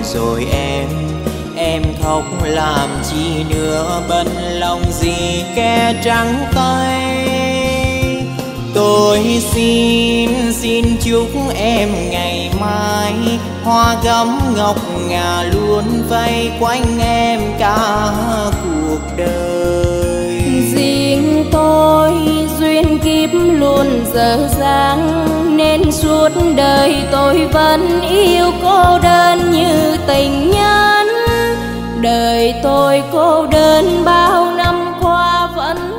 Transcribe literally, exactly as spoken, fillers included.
rồi em. Em khóc làm chi nữa, bận lòng gì kẻ trắng tay. Tôi xin, xin chúc em ngày mai hoa gấm ngọc ngà luôn vây quanh em cả cuộc đời. Riêng tôi duyên kiếp luôn dở dang, nên suốt đời tôi vẫn yêu cô đơn như tình nhân. Đời tôi cô đơn bao năm qua vẫn